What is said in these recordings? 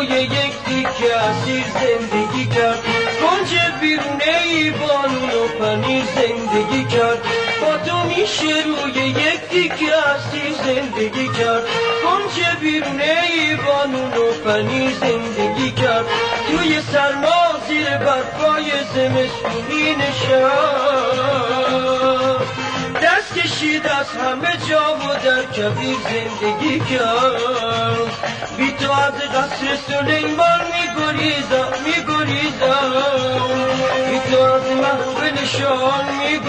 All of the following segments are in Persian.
روی یک تیکه اسیر زندگی کرد. گنج بیرونه ای بانون و پنیر زندگی کرد. با تو میشه روی یک تیکه اسیر زندگی کرد. گنج بیرونه ای بانون و پنیر زندگی کرد. توی سرما زیر برفای زمستونی نشست، دست کشید از همه جا و در کبیر زندگی کرد. بی تو از قصر سلیمان میگریزم، بی تو از محفل شاه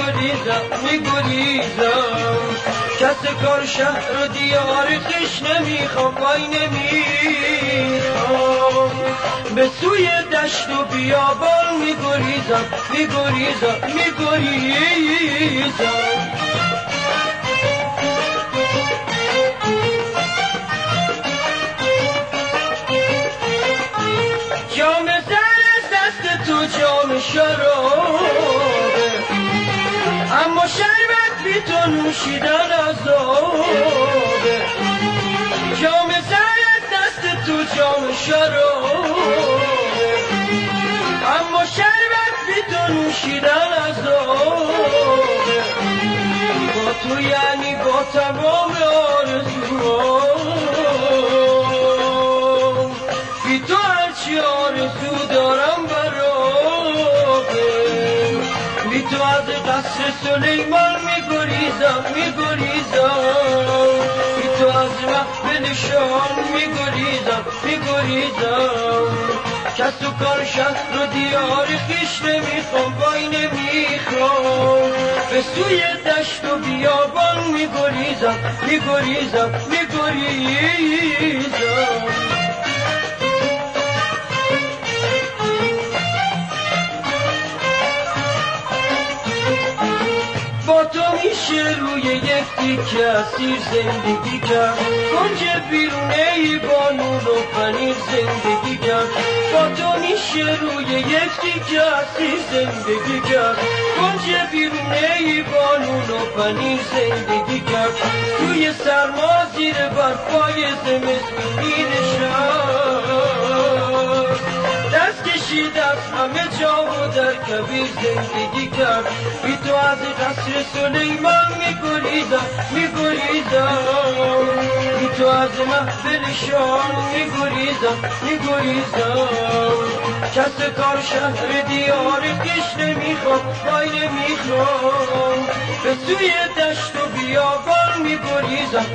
میگریزم. کس کار شهر و دیار خویش نمیخوام، وای نمیخوام. به سوی دشت و بیابان میگریزم. جام زر دست تو جام شرابه، اما شربت بی تو نوشیدن عذابه. جام زر دست تو جام شرابه، اما شربت بی تو نوشیدن عذابه. با تو یعنی با تمام آرزوام، بی تو هرچی آرزو دارم برابه. بی تو از قصر سلیمان میگریزم، بی تو از محفل شاه میگریزم. کس و کار شهر و دیار خویش نمیخوام، وای نمیخوام. به سوی دشت و بیابان میگریزم. با تو میشه روی یک تیکه اسیر زندگی کرد. گنج بیرونه ای بانون و پنیر زندگی کرد. با تو میشه روی یک تیکه اسیر زندگی کرد. گنج بیرونه ای بانون و پنیر زندگی کرد. توی سرما زیر برفای زمستونی نشست، دست کشید از همه جا و در کبیر زندگی کرد. بی تو از قصر سلیمان میگریزم، بی تو از محفل شاه میگریزم. کس کار شهر دیار خویش نمیخوام، وای نمیخوام. به سوی دشت و بیابان میگریزم.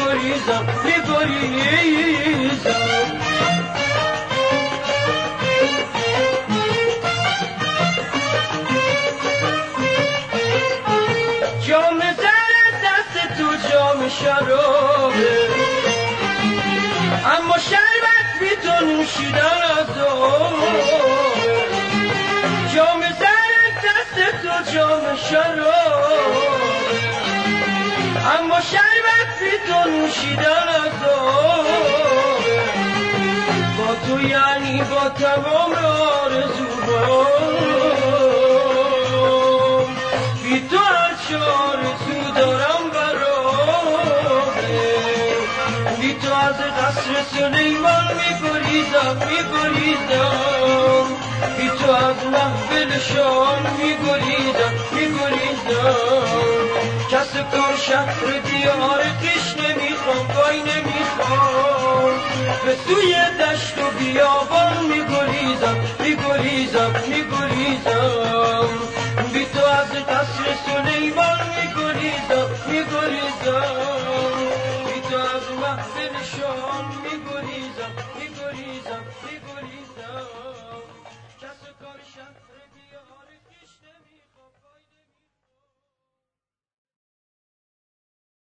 جام زر دست تو جام شرابه، اما شربت بی تو نوشیدن عذابه. جام زر دست تو جام شرابه، اما شربت بی تو نوشیدن عذابه. با تو یعنی با تمام آرزوام، بی تو هرچی آرزو دارم برابه. بی تو از قصر سلیمان میگریزم، بی تو از محفل شاه میگریزم. کس کار شهر دیار خویش نمیخوام، وای نمیخوام. به سوی دشت و بیابان میگریزم. بی تو از قصر سلیمان میگریزم. بی تو از محفل شاه میگریزم. کس کار شهر دیار